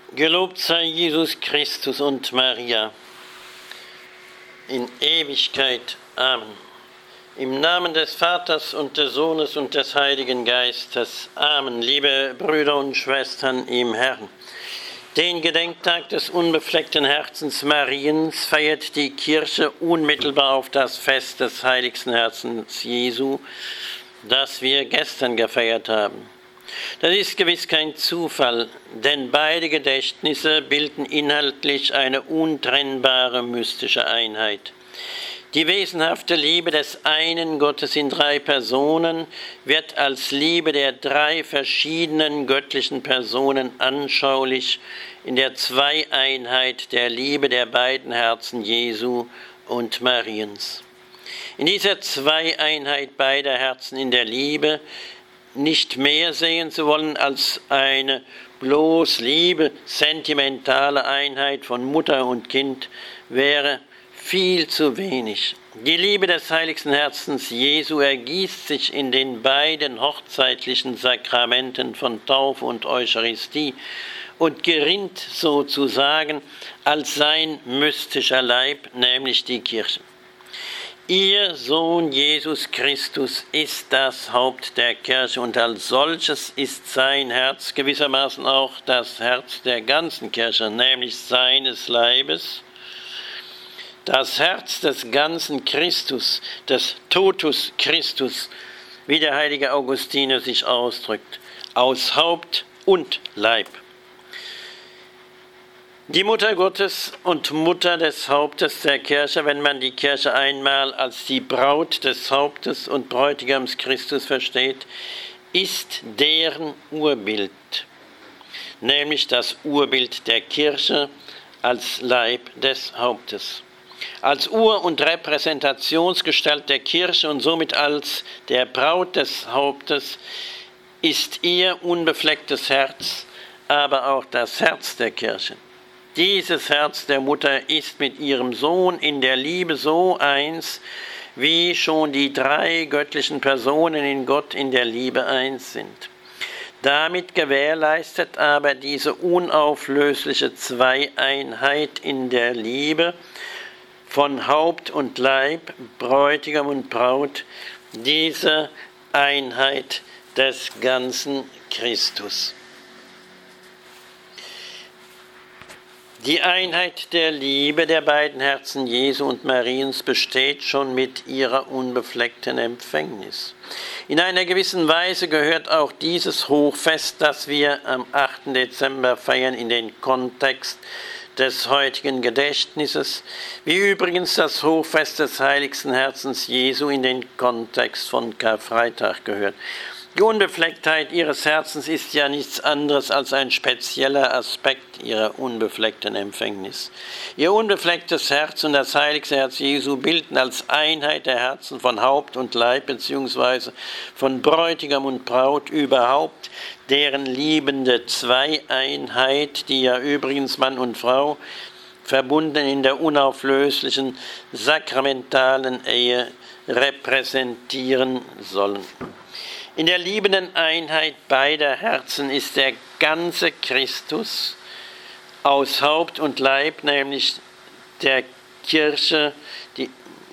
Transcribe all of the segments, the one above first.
Gelobt sei Jesus Christus und Maria in Ewigkeit. Amen. Im Namen des Vaters und des Sohnes und des Heiligen Geistes. Amen. Liebe Brüder und Schwestern im Herrn. Den Gedenktag des unbefleckten Herzens Mariens feiert die Kirche unmittelbar auf das Fest des heiligsten Herzens Jesu, das wir gestern gefeiert haben. Das ist gewiss kein Zufall, denn beide Gedächtnisse bilden inhaltlich eine untrennbare mystische Einheit. Die wesenhafte Liebe des einen Gottes in drei Personen wird als Liebe der drei verschiedenen göttlichen Personen anschaulich in der Zweieinheit der Liebe der beiden Herzen Jesu und Mariens. In dieser Zweieinheit beider Herzen in der Liebe nicht mehr sehen zu wollen als eine bloß Liebe, sentimentale Einheit von Mutter und Kind wäre viel zu wenig. Die Liebe des heiligsten Herzens Jesu ergießt sich in den beiden hochzeitlichen Sakramenten von Taufe und Eucharistie und gerinnt sozusagen als sein mystischer Leib, nämlich die Kirche. Ihr Sohn Jesus Christus ist das Haupt der Kirche und als solches ist sein Herz gewissermaßen auch das Herz der ganzen Kirche, nämlich seines Leibes. Das Herz des ganzen Christus, des Totus Christus, wie der heilige Augustinus sich ausdrückt, aus Haupt und Leib. Die Mutter Gottes und Mutter des Hauptes der Kirche, wenn man die Kirche einmal als die Braut des Hauptes und Bräutigams Christus versteht, ist deren Urbild, nämlich das Urbild der Kirche als Leib des Hauptes. Als Ur- und Repräsentationsgestalt der Kirche und somit als der Braut des Hauptes ist ihr unbeflecktes Herz, aber auch das Herz der Kirche. Dieses Herz der Mutter ist mit ihrem Sohn in der Liebe so eins, wie schon die drei göttlichen Personen in Gott in der Liebe eins sind. Damit gewährleistet aber diese unauflösliche Zweieinheit in der Liebe von Haupt und Leib, Bräutigam und Braut, diese Einheit des ganzen Christus. Die Einheit der Liebe der beiden Herzen Jesu und Mariens besteht schon mit ihrer unbefleckten Empfängnis. In einer gewissen Weise gehört auch dieses Hochfest, das wir am 8. Dezember feiern, in den Kontext des heutigen Gedächtnisses, wie übrigens das Hochfest des heiligsten Herzens Jesu in den Kontext von Karfreitag gehört. Die Unbeflecktheit ihres Herzens ist ja nichts anderes als ein spezieller Aspekt ihrer unbefleckten Empfängnis. Ihr unbeflecktes Herz und das heiligste Herz Jesu bilden als Einheit der Herzen von Haupt und Leib bzw. von Bräutigam und Braut überhaupt deren liebende Zweieinheit, die ja übrigens Mann und Frau verbunden in der unauflöslichen sakramentalen Ehe repräsentieren sollen. In der liebenden Einheit beider Herzen ist der ganze Christus aus Haupt und Leib, nämlich der Kirche, die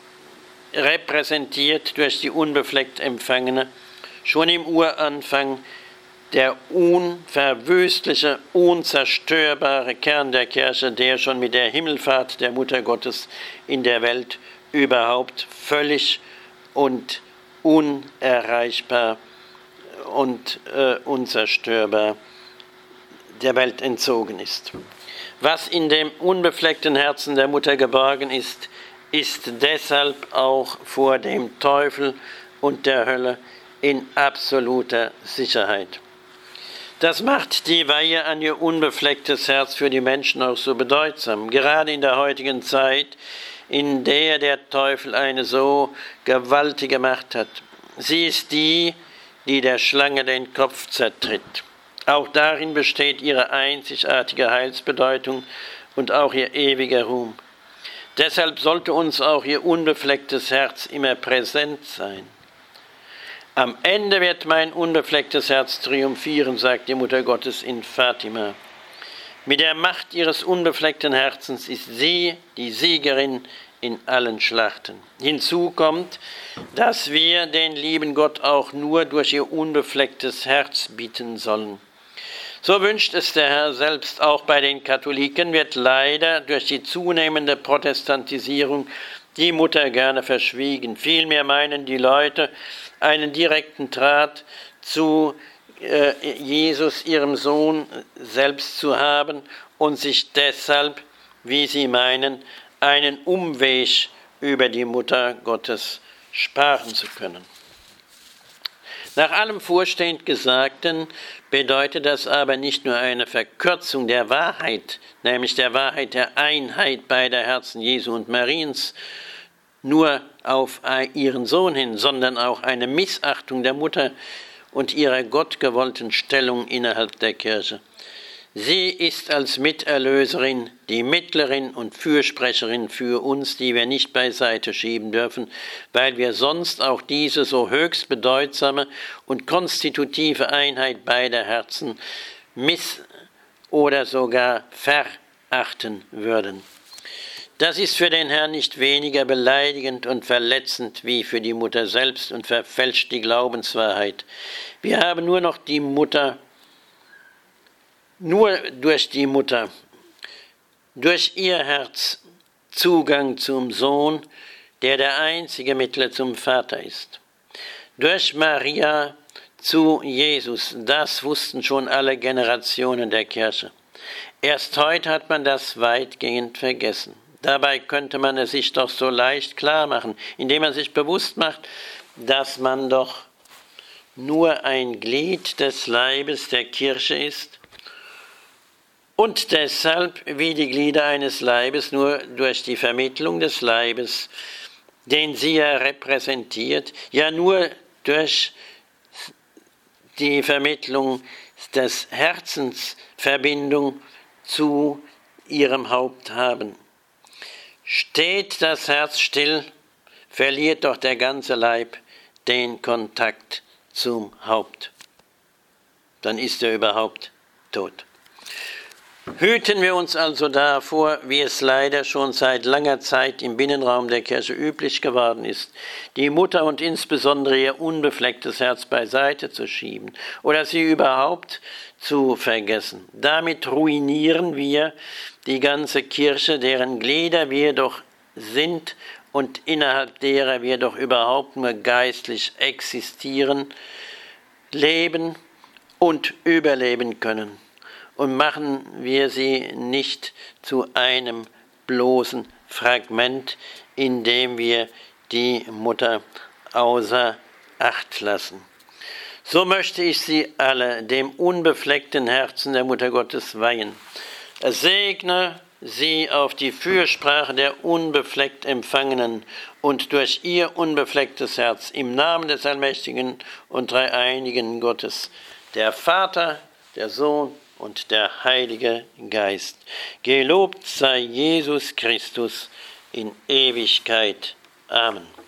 repräsentiert durch die unbefleckt Empfangene, schon im Uranfang der unverwüstliche, unzerstörbare Kern der Kirche, der schon mit der Himmelfahrt der Mutter Gottes in der Welt überhaupt völlig und unerreichbar und unzerstörbar der Welt entzogen ist. Was in dem unbefleckten Herzen der Mutter geborgen ist, ist deshalb auch vor dem Teufel und der Hölle in absoluter Sicherheit. Das macht die Weihe an ihr unbeflecktes Herz für die Menschen auch so bedeutsam, gerade in der heutigen Zeit, in der der Teufel eine so gewaltige Macht hat. Sie ist die der Schlange den Kopf zertritt. Auch darin besteht ihre einzigartige Heilsbedeutung und auch ihr ewiger Ruhm. Deshalb sollte uns auch ihr unbeflecktes Herz immer präsent sein. Am Ende wird mein unbeflecktes Herz triumphieren, sagt die Mutter Gottes in Fatima. Mit der Macht ihres unbefleckten Herzens ist sie die Siegerin in allen Schlachten. Hinzu kommt, dass wir den lieben Gott auch nur durch ihr unbeflecktes Herz bitten sollen. So wünscht es der Herr selbst. Auch bei den Katholiken wird leider durch die zunehmende Protestantisierung die Mutter gerne verschwiegen. Vielmehr meinen die Leute, einen direkten Draht zu Jesus, ihrem Sohn, selbst zu haben und sich deshalb, wie sie meinen, einen Umweg über die Mutter Gottes sparen zu können. Nach allem vorstehend Gesagten bedeutet das aber nicht nur eine Verkürzung der Wahrheit, nämlich der Wahrheit der Einheit beider Herzen Jesu und Mariens, nur auf ihren Sohn hin, sondern auch eine Missachtung der Mutter und ihrer gottgewollten Stellung innerhalb der Kirche. Sie ist als Miterlöserin, die Mittlerin und Fürsprecherin für uns, die wir nicht beiseite schieben dürfen, weil wir sonst auch diese so höchst bedeutsame und konstitutive Einheit beider Herzen oder sogar verachten würden. Das ist für den Herrn nicht weniger beleidigend und verletzend wie für die Mutter selbst und verfälscht die Glaubenswahrheit. Wir haben nur durch die Mutter, durch ihr Herz Zugang zum Sohn, der einzige Mittler zum Vater ist. Durch Maria zu Jesus, das wussten schon alle Generationen der Kirche. Erst heute hat man das weitgehend vergessen. Dabei könnte man es sich doch so leicht klar machen, indem man sich bewusst macht, dass man doch nur ein Glied des Leibes der Kirche ist und deshalb, wie die Glieder eines Leibes, nur durch die Vermittlung des Leibes, den sie ja repräsentiert, ja nur durch die Vermittlung des Herzens Verbindung zu ihrem Haupt haben. Steht das Herz still, verliert doch der ganze Leib den Kontakt zum Haupt. Dann ist er überhaupt tot. Hüten wir uns also davor, wie es leider schon seit langer Zeit im Binnenraum der Kirche üblich geworden ist, die Mutter und insbesondere ihr unbeflecktes Herz beiseite zu schieben oder sie überhaupt zu vergessen. Damit ruinieren wir die ganze Kirche, deren Glieder wir doch sind und innerhalb derer wir doch überhaupt nur geistlich existieren, leben und überleben können. Und machen wir sie nicht zu einem bloßen Fragment, in dem wir die Mutter außer Acht lassen. So möchte ich sie alle dem unbefleckten Herzen der Mutter Gottes weihen. Segne sie auf die Fürsprache der unbefleckt Empfangenen und durch ihr unbeflecktes Herz im Namen des allmächtigen und dreieinigen Gottes, der Vater, der Sohn und der Heilige Geist. Gelobt sei Jesus Christus in Ewigkeit. Amen.